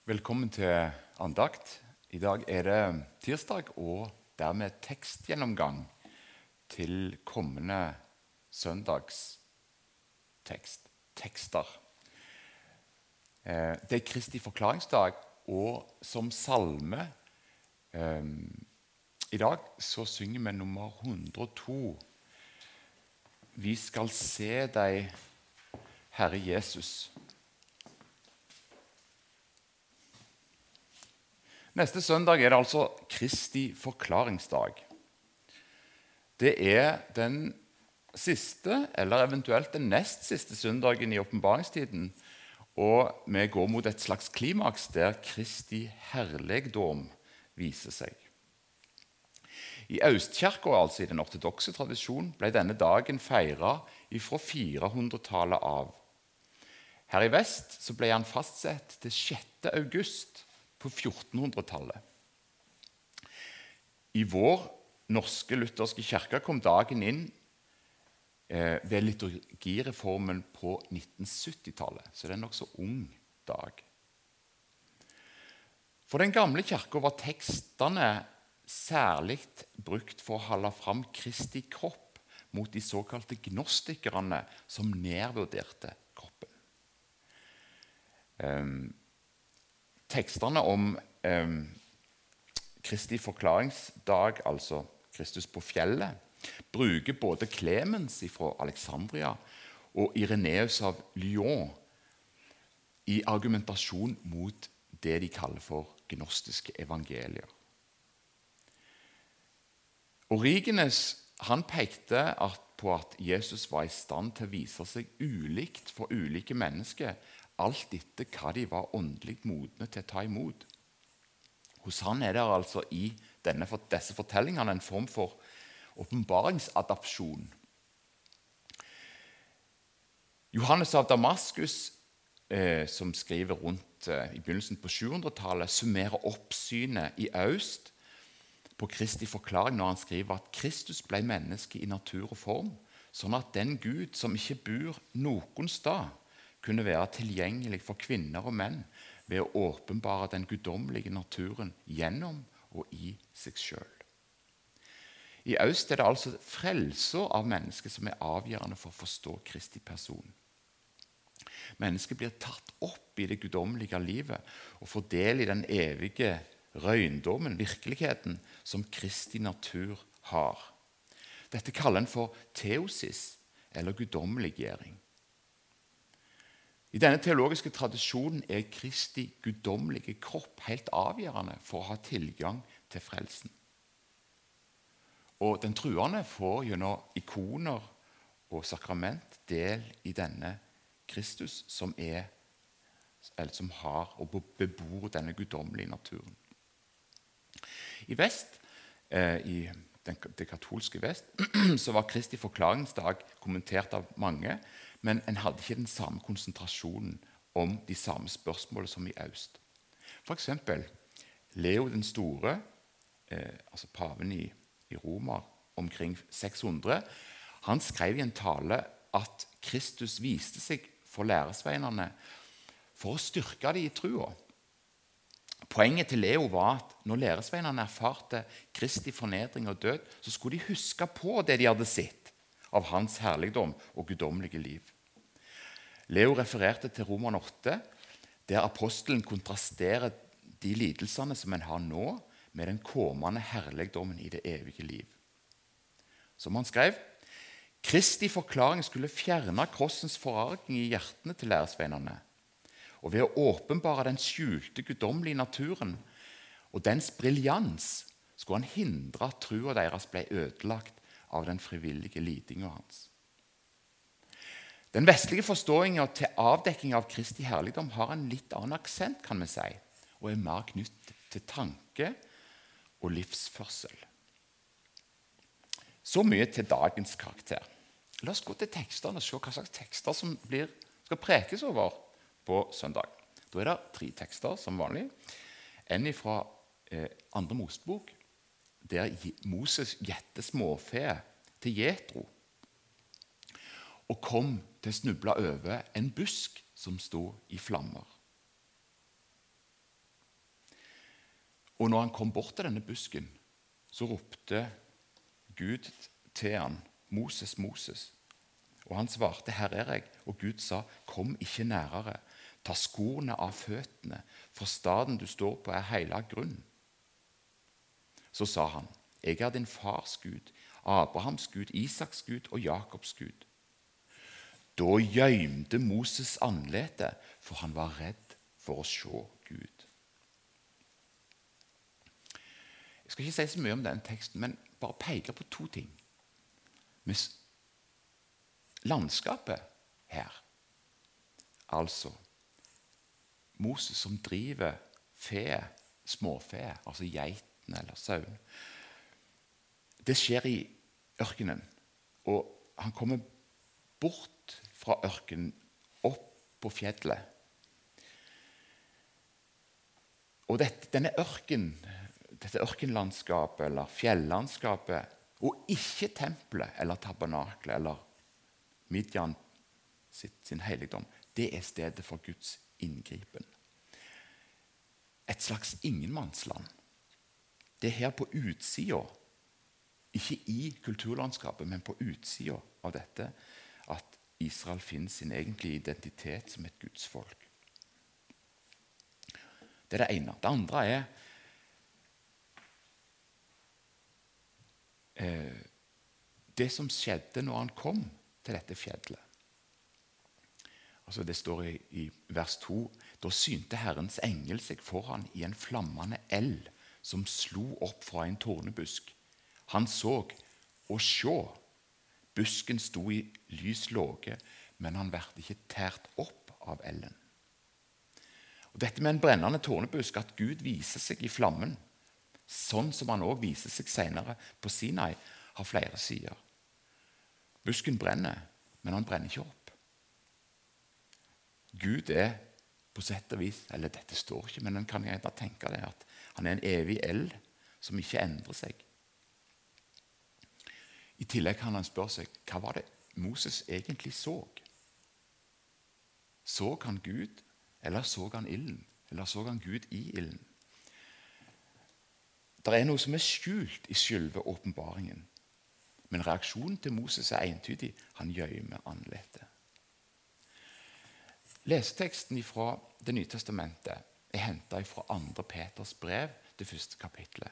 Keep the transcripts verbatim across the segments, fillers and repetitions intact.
Velkommen til andakt. I dag er det tirsdag og dermed tekstgjennomgang til kommende søndags tekst, tekster. Eh, Det er Kristi forklaringsdag, og som salme eh, i dag så synger vi nummer hundre og to. Vi skal se deg, Herre Jesus. Neste søndag er det altså Kristi forklaringsdag. Det er den siste, eller eventuelt den nest siste søndagen i åpenbaringstiden, og vi går mot et slags klimaks der Kristi herligdom viser seg. I Østkirken, altså i den ortodokse tradisjonen, ble denne dagen feiret fra firehundretallet av. Her i vest så ble han fastsett til sjette august på fjortenhundretallet. I vår norske lutherske kirke kom dagen inn eh, ved liturgireformen på nittensyttitallet, så det er en nokså ung dag. For den gamle kirken var tekstene særlig brukt for å holde fram Kristi kropp mot de såkalte gnostikerne som nedvurderte kroppen. Um, Tekstene om eh, Kristi forklaringsdag, altså Kristus på fjellet, bruker både Clemens fra Alexandria og Ireneus av Lyon i argumentasjon mot det de kaller for gnostiske evangelier. Origenes han pekte at, på at Jesus var i stand til å vise seg ulikt for ulike mennesker, alt etter hva de var åndelig modne til å ta imot. Hos han er det altså i denne, disse fortellingene en form for åpenbaringsadapsjon. Johannes av Damaskus, eh, som skriver rundt eh, i begynnelsen på sjuhundretallet, summerer opp synet i øst på Kristi forklaring når han skriver at Kristus ble menneske i natur og form, sånn at den Gud som ikke bor noen sted, kunne være tilgjengelig for kvinner og menn ved å åpenbare den guddommelige naturen gjennom og i seg selv. I øst er det altså frelser av mennesket som er avgjørende for å forstå Kristi person. Mennesket blir tatt opp i det guddommelige livet og får del i den evige røyndommen, virkeligheten, som Kristi natur har. Dette kaller en for teosis, eller guddommeliggjøring. I denne teologiske tradisjonen er Kristi guddommelige kropp helt avgjørende for å ha tilgang til frelsen. Og den truende får gjennom ikoner og sakrament del i denne Kristus som, er, eller som har og bebor denne guddommelige naturen. I vest, eh, i den, det katolske vest, så var Kristi forklaringsdag kommentert av mange, men en hadde ikke den samme konsentrasjonen om de samme spørsmålene som i øst. For eksempel Leo den store, eh, altså paven i, i Roma omkring seks hundre, han skrev i en tale at Kristus viste seg for læresveinene for å styrke dem i trua. Poenget til Leo var at når læresveinene erfarte Kristi fornedring og død, så skulle de huske på det de hadde sett av hans herligdom og guddommelige liv. Leo refererte til Roman åtte, der apostelen kontrasterer de lidelsene som en har nå, med den kommende herligdommen i det evige liv. Som han skrev, Kristi forklaring skulle fjerne krossens forarging i hjertene til læresveinene, og ved å åpenbare den skjulte guddommelige naturen og dens briljans skulle han hindre at trua deres ble ødelagt av den frivillige lidingen hans. Den vestlige forståingen til avdekking av Kristi herligdom har en litt annen aksent, kan vi si, og er mer knyttet til tanke og livsførsel. Så mye til dagens karakter. La oss gå til tekstene og se hva slags tekster som blir, skal prekes over på søndag. Da er det tre tekster som vanlig. En fra eh, andre Mosebok, der Moses gjetter småfe til Jetro og kom til å snuble over en busk som stod i flammer. Og når han kom bort til denne busken, så ropte Gud til han, Moses, Moses. Og han svarte, her er jeg. Og Gud sa, kom ikke nærere. Ta skorene av føttene, for staden du står på er heilag grunn. Så sa han, jeg er din fars Gud, Abrahams Gud, Isaks Gud og Jakobs Gud. Da gjømte Moses anletet, for han var redd for å se Gud. Jeg skal ikke si så mye om den teksten, men bare peke på to ting. Med landskapet her, altså Moses som driver fe, småfe, altså geiten eller sauen. Det skjer i ørkenen, og han kommer bort fra ørkenen opp på fjellet. Og dette, denne ørken, dette ørkenlandskapet eller fjellandskapet, og ikke tempelet eller tabernaklet eller Midjan sitt, sin helligdom, det er stedet for Guds inngripen. Et slags ingenmannsland. Det er her på utsida, ikke i kulturlandskapet, men på utsida av dette, at Israel finner sin egentlige identitet som et Guds folk. Det er det ene. Det andre er eh, det som skjedde når han kom til dette fjellet. Altså det står i, i vers to, da synte Herrens engel seg foran i en flammende eld som slo opp fra en tornebusk. Han så, og sjå, busken sto i lys låge, men han ble ikke tært opp av elden. Og dette med en brennende tornebusk, at Gud viser seg i flammen, sånn som han også viser seg senere på Sinai, har flere sider. Busken brenner, men han brenner ikke opp. Gud er på sett og vis, eller dette står ikke, men en kan gjerne tenke det, at han er en evig eld som ikke endrer seg. I tillegg kan han spørre seg, hva var det Moses egentlig så? Så han Gud, eller så han ilden? Eller så han Gud i ilden? Det er noe som er skjult i selve åpenbaringen. Men reaksjonen til Moses er entydig. Han gjemmer anletet. Leseteksten fra Det nye testamentet er hentet fra andre Peters brev, det første kapitlet.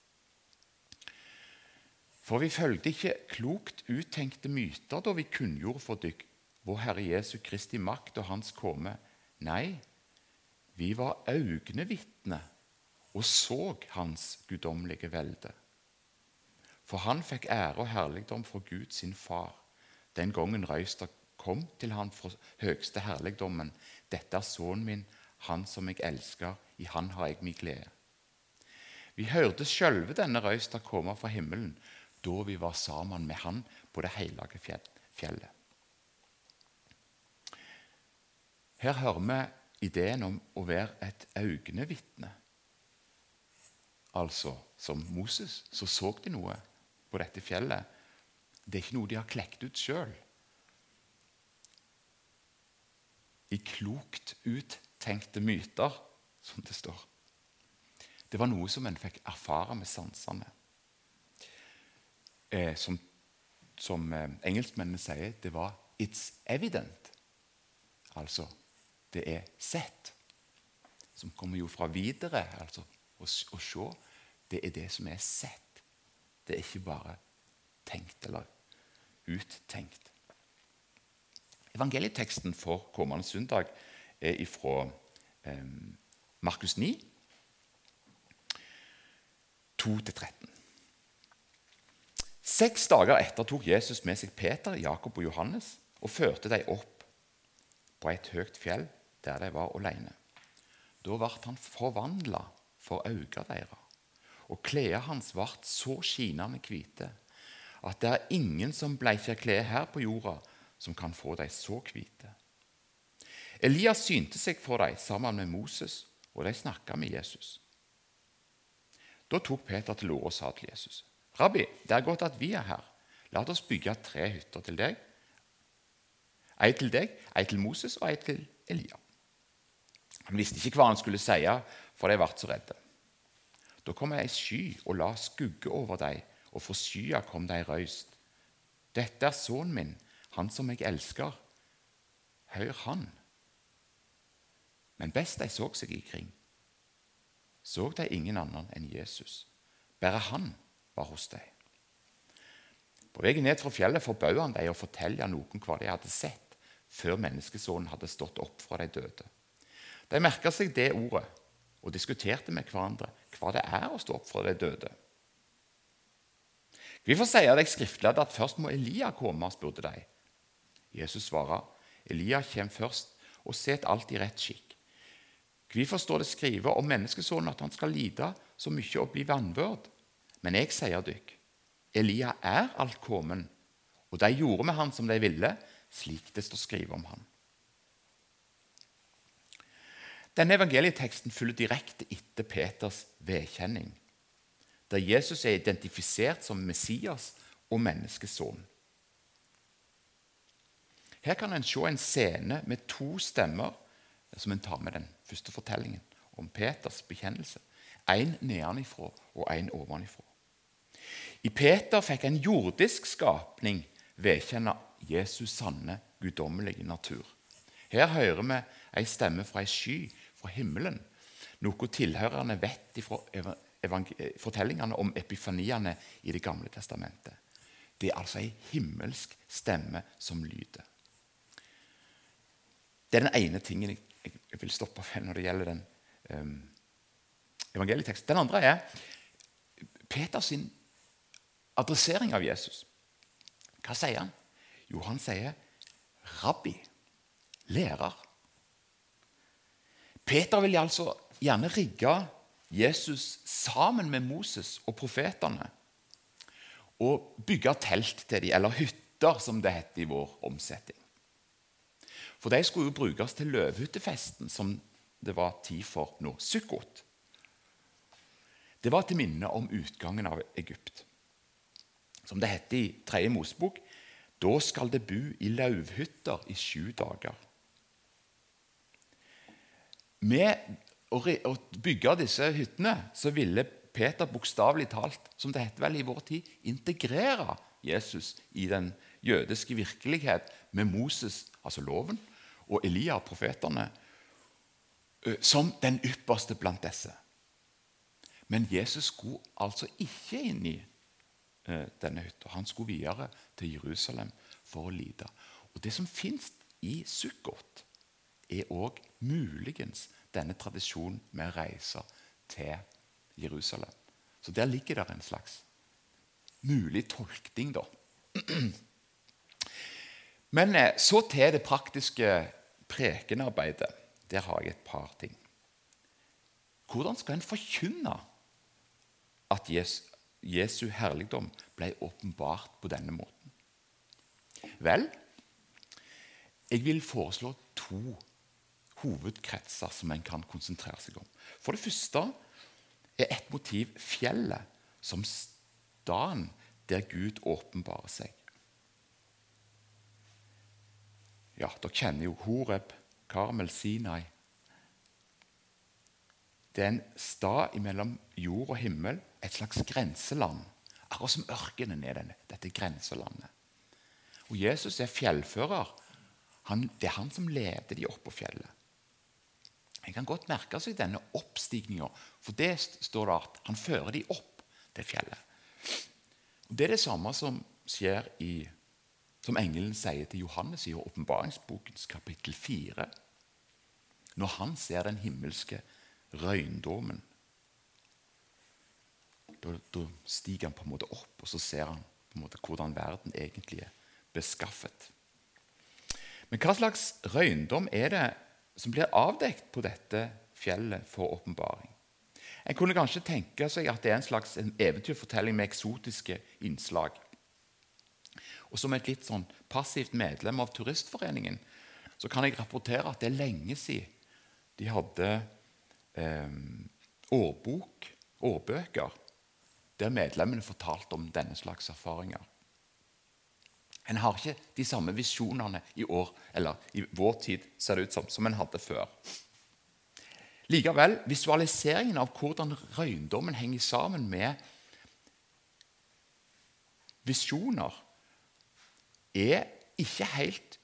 For vi følgde ikke klokt uttenkte myter da vi kunngjorde for dykk vår Herre Jesu Kristi makt og hans komme. Nei, vi var øynevitne og så hans guddommelige velde. For han fikk ære og herligdom fra Gud sin far. Den gangen røysta kom til han fra høgste herligdommen. Dette er sønnen min, han som jeg elsker, i han har jeg min glede. Vi hørte sjølve denne røysta komme fra himmelen, da vi var sammen med han på det hellige fjellet. Her hører vi ideen om å være et øynevitne. Altså, som Moses, så så de noe på dette fjellet. Det er ikke noe de har klekt ut selv. I klokt uttenkte myter, som det står. Det var noe som en fikk erfare med sansene. Eh, som som eh, engelskmennene sier, det var «it's evident». Altså, det er sett. Som kommer jo fra videre, altså å, å se. Det er det som er sett. Det er ikke bare tenkt eller uttenkt. Evangelieteksten for kommende søndag er fra eh, Markus ni, to til tretten. Seks dager etter tok Jesus med seg Peter, Jakob og Johannes og førte dem opp på et høyt fjell der de var alene. Da ble han forvandlet for øynene deres, og klærne hans ble så skinende hvite at det er ingen som bleiker klær her på jorda som kan få dem så hvite. Elias synte seg for dem sammen med Moses, og de snakket med Jesus. Da tok Peter til orde og sa til Jesus: Rabbi, det er godt at vi er her. La oss bygge tre hytter til deg. Ei til deg, ei til Moses og ei til Elia. Han visste ikke hva han skulle si, for de ble så redde. Da kom ei sky og la skugge over deg, og fra skya kom det ei røyst. Dette er sønnen min, han som jeg elsker. Hør han. Men best de så seg ikring, så de ingen annen enn Jesus. Bare han var hos dem. På veien ned fra fjellet forbød han dem å fortelle noen hva de hadde sett, før menneskesonen hadde stått opp fra de døde. De merket seg det ordet, og diskuterte med hverandre hva det er å stå opp fra de døde. Hvorfor sier de skriftlærde at først må Elia komme, spurte de. Jesus svarer, Elia kommer først og setter alt i rett skikk. Hvorfor står det skrevet om menneskesonen at han skal lide så mye og bli vanvørd? Men jeg sier dykk, Elia er alt kommet, og de gjorde med han som de ville, slik det står skrevet om han. Denne evangelieteksten følger direkte etter Peters vedkjenning, der Jesus er identifisert som Messias og menneskeson. Her kan en se en scene med to stemmer, som en tar med den første fortellingen om Peters bekjennelse. En nedenifra og en ovenifra. I Peter fikk en jordisk skapning vedkjenne Jesus sanne, guddommelige natur. Her hører vi en stemme fra en sky fra himmelen, noe tilhørende vet fra fortellingene om epifaniene i Det gamle testamentet. Det er altså en himmelsk stemme som lyder. Det er den ene tingen jeg vil stoppe for når det gjelder den um, evangelieteksten. Den andre er Peters adressering av Jesus. Hva sier han? Jo, han sier rabbi, lærer. Peter vil altså gjerne rigge Jesus sammen med Moses og profetene og bygge telt til dem, eller hytter, som det heter i vår omsetning. For de skulle jo brukes til løvhyttefesten, som det var tid for nå, Sukkot. Det var til minne om utgangen av Egypt. Som det heter i tredje Mosebok, da skal det bo i løvhytter i sju dager. Med å bygge disse hyttene så ville Peter bokstavelig talt, som det heter vel i vår tid, integrere Jesus i den jødiske virkelighet med Moses, altså loven, og Elia, profeterne, som den ypperste blant disse. Men Jesus skulle altså ikke inn i denne hytta. Han skulle videre til Jerusalem for å lide. Og det som finnes i Sukkot, er også muligens denne tradisjonen med å reise til Jerusalem. Så der ligger det en slags mulig tolkning, da. Men så til det praktiske prekenarbeidet. Der har jeg et par ting. Hvordan skal en forkynne at Jesu, Jesu herligdom ble åpenbart på denne måten? Vel, jeg vil foreslå to hovedkretser som en kan konsentrere seg om. For det første er et motiv fjellet som staden der Gud åpenbarer seg. Ja, dere kjenner jo Horeb, Karmel, Sinai. Det er en stad mellom jord og himmel, et slags grenseland. Akkurat som ørkenen er denne, dette grenselandet. Og Jesus er fjellfører. Han, det er han som leder de opp på fjellet. En kan godt merke seg denne oppstigningen, for det står det at han fører de opp til fjellet. Og det er det samme som skjer i, som engelen sier til Johannes i åpenbaringsbokens kapittel fire, når han ser den himmelske røyndommen. Da, da stiger han på en måte opp, og så ser han på en måte hvordan verden egentlig er beskaffet. Men hva slags røyndom er det som blir avdekt på dette fjellet for åpenbaring? En kunne kanskje tenke seg at det er en slags en eventyrfortelling med eksotiske innslag. Og som et litt sånn passivt medlem av turistforeningen, så kan jeg rapportere at det er lenge siden de hadde eh, årbok, årbøker, der medlemmene fortalte om denne slags erfaringer. En har ikke de samme visjonene i år, eller i vår tid ser det ut som, som en hadde før. Likevel, visualiseringen av hvordan røyndommen henger sammen med visjoner, er ikke helt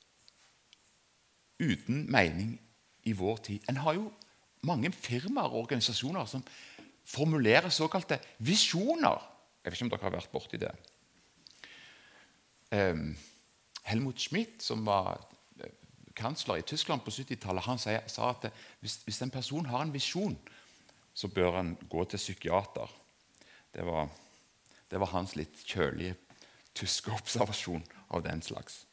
uten mening i vår tid. En har jo mange firmaer og organisasjoner som formulerer såkalte visjoner. Jeg vet ikke om dere har vært borti det. Um, Helmut Schmidt, som var kansler i Tyskland på syttitallet, han sa, sa at hvis, hvis en person har en visjon, så bør han gå til psykiater. Det var, det var hans litt kjølige tyske observasjon av den slags.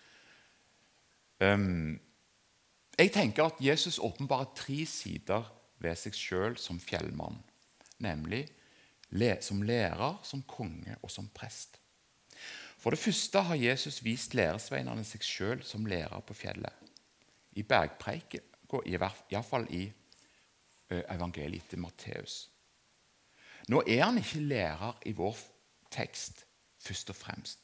Um, jeg tenker at Jesus åpenbarer tre sider ved seg selv som fjellmann, nemlig le, som lærer, som konge og som prest. For det første har Jesus vist læresveinene seg selv som lærer på fjellet. I bergpreiket, i hvert fall i evangeliet til Matteus. Nå er han ikke lærer i vår tekst, først og fremst.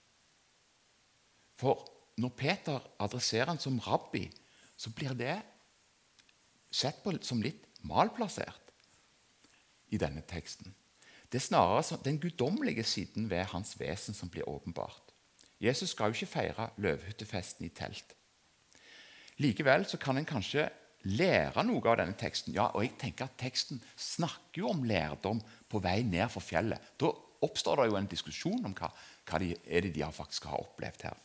For når Peter adresserer han som rabbi, så blir det sett på som litt malplassert i denne teksten. Det er snarere den guddommelige siden ved hans vesen som blir åpenbart. Jesus skal jo ikke feire løvhyttefesten i telt. Likevel så kan en kanskje lære noe av denne teksten. Ja, og jeg tenker at teksten snakker jo om lærdom på vei ned for fjellet. Da oppstår det jo en diskusjon om hva, hva de, er det de faktisk har opplevd her.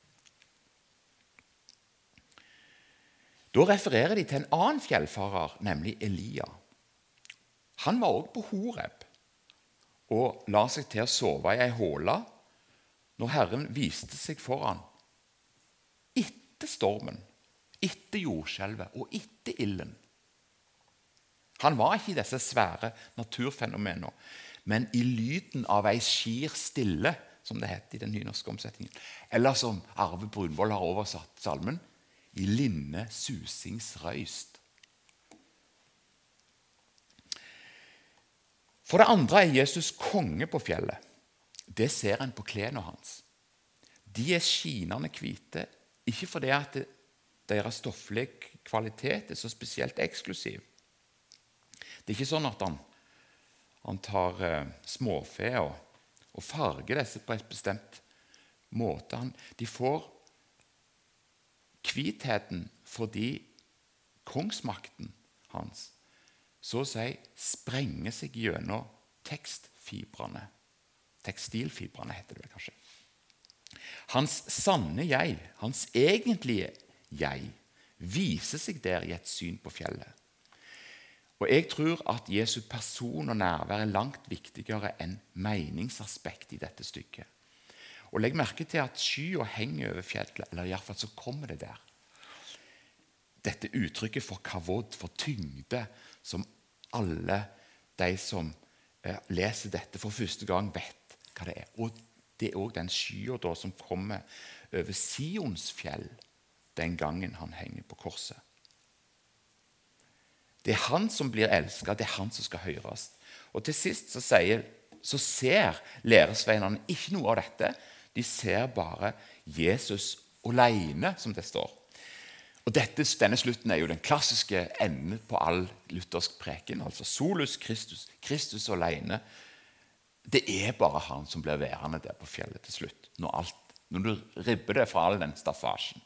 Da refererer de til en annen fjellfarer, nemlig Elia. Han var også på Horeb og la seg til å sove i en håle når Herren viste seg foran etter stormen, etter jordskjelvet og etter ilden. Han var ikke i disse svære naturfenomenene, men i lyden av ei skir stille, som det heter i den nynorske omsetningen. Eller som Arve Brunvoll har oversatt salmen, i linne susingsrøyst. For det andre er Jesus konge på fjellet. Det ser en på klærne hans. De er skinende hvite, ikke fordi at deres stofflige kvalitet er så spesielt eksklusiv. Det er ikke sånn at han, han tar eh, småfe og, og farger disse på et bestemt måte. Han, de får hvitheten fordi kongsmakten hans så å si sprenger seg gjennom tekstfibrene. Tekstilfibrene heter det vel kanskje. Hans sanne jeg, hans egentlige jeg, viser seg der i et syn på fjellet. Og jeg tror at Jesu person og nærvær er langt viktigere enn meningsaspekt i dette stykket. Og legg merke til at skya henger over fjellet, eller i hvert fall så kommer det der. Dette uttrykket for kavod, for tyngde, som alle de som eh, leser dette for første gang vet hva det er. Og det er også den skya da som kommer over Sions fjell den gangen han henger på korset. Det er han som blir elsket, det er han som skal høres. Og til sist så, sier, så ser læresveinene ikke noe av dette. De ser bare Jesus alene, som det står. Og dette, denne slutten er jo den klassiske enden på all luthersk preken, altså solus Kristus, Kristus alene. Det er bare han som blir værende der på fjellet til slutt, når, alt, når du ribber det fra all den staffasjen.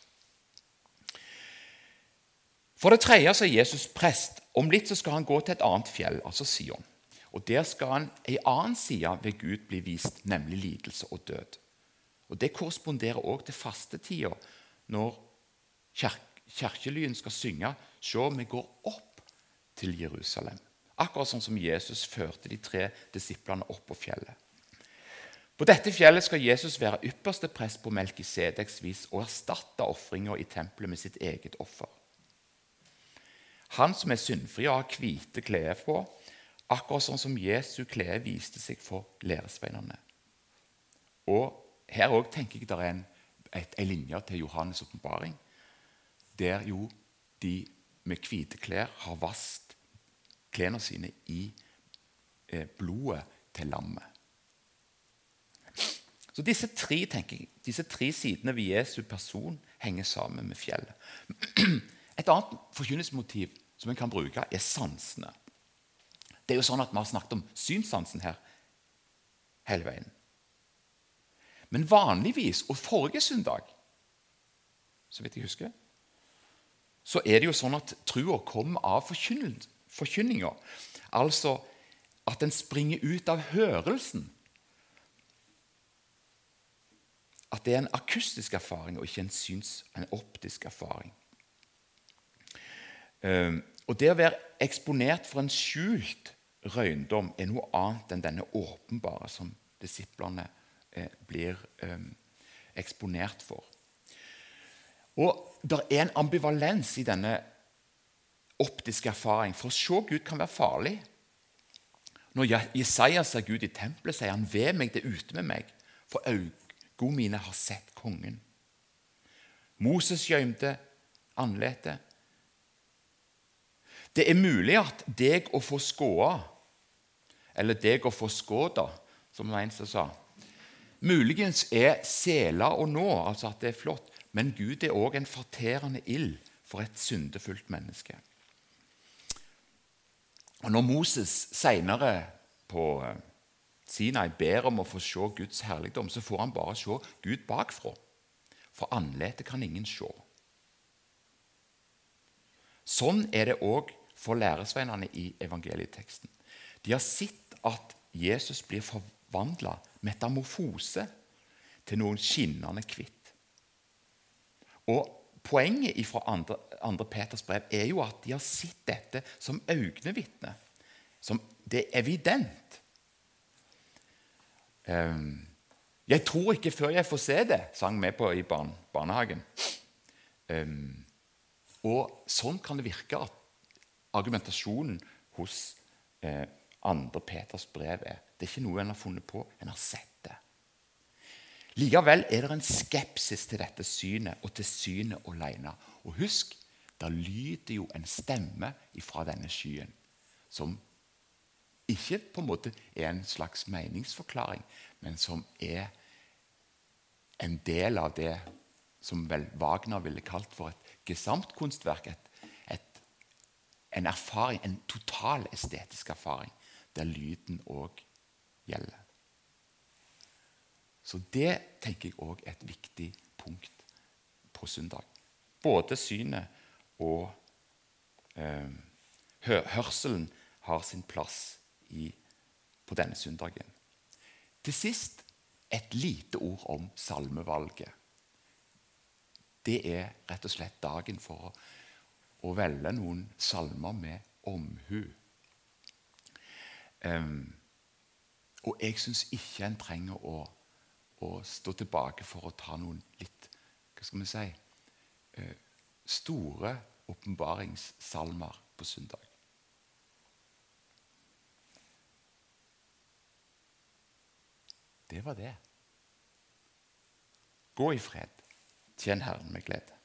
For det tredje så er Jesus prest. Om litt så skal han gå til et annet fjell, altså Sion. Og der skal han en annen side ved Gud bli vist, nemlig lidelse og død. Og det korresponderer også til fastetida, når kjerk- kjerkelyen skal synge, se, vi går opp til Jerusalem. Akkurat sånn som Jesus førte de tre disiplene opp på fjellet. På dette fjellet skal Jesus være ypperste prest på Melkisedeks vis og erstatte offringer i tempelet med sitt eget offer. Han som er syndfri og har hvite klær på, akkurat sånn som Jesu klær viste seg for læresveinene. Og her også tenker jeg det er en, et, en linje til Johannes' åpenbaring, der jo de med hvite klær har vasket klærne sine i eh, blodet til lammet. Så disse tre, tenker jeg, disse tre sidene ved Jesu person henger sammen med fjellet. Et annet forkynnelsesmotiv som en kan bruke, er sansene. Det er jo sånn at vi har snakket om synssansen her hele veien. Men vanligvis, og forrige søndag, så vidt jeg husker, så er det jo sånn at troen kommer av forkynninger. Altså at den springer ut av hørelsen. At det er en akustisk erfaring og ikke en syns, en optisk erfaring. Um, og det å være eksponert for en skjult røyndom er noe annet enn denne åpenbare som disiplene eh, blir eh, eksponert for. Og det er en ambivalens i denne optiske erfaring. For å se Gud kan være farlig. Når Jesaja ser Gud i tempelet, sier han, ved meg, det er ute med meg, for øynene mine har sett kongen. Moses gjemte andletet. Det er mulig at deg å få skåa, eller deg å få skåda, som en som sa, muligens er sela å nå, altså at det er flott, men Gud er også en forterende ild for et syndefullt menneske. Og når Moses senere på Sinai ber om å få se Guds herligdom, så får han bare se Gud bakfra, for andletet kan ingen se. Sånn er det også for læresveinene i evangelieteksten. De har sett at Jesus blir forvandlet metamorfose til noen skinnende kvitt. Og poenget fra andre, andre Peters brev er jo at de har sett dette som øynevitne, som det er evident. Um, jeg tror ikke før jeg får se det, sang vi på i barn, barnehagen. Um, og sånn kan det virke at argumentasjonen hos eh, andre Peters brev er. Det er ikke noe en har funnet på, en har sett det. Likevel er det en skepsis til dette synet og til synet alene. Og husk, da lyder jo en stemme fra denne skyen, som ikke på en måte er en slags meningsforklaring, men som er en del av det som vel Wagner ville kalt for et gesamtkunstverk, et, et, en erfaring, en total estetisk erfaring, der lyden også gjelder. Så det tenker jeg også er et viktig punkt på søndag. Både synet og eh, hørselen har sin plass i, på denne søndagen. Til sist et lite ord om salmevalget. Det er rett og slett dagen for å, å velge noen salmer med omhu. Um, og jeg synes ikke en trenger å, å stå tilbake for å ta noen litt, hva skal vi si, uh, store åpenbaringssalmer på søndag. Det var det. Gå i fred. Tjen Herren med glede.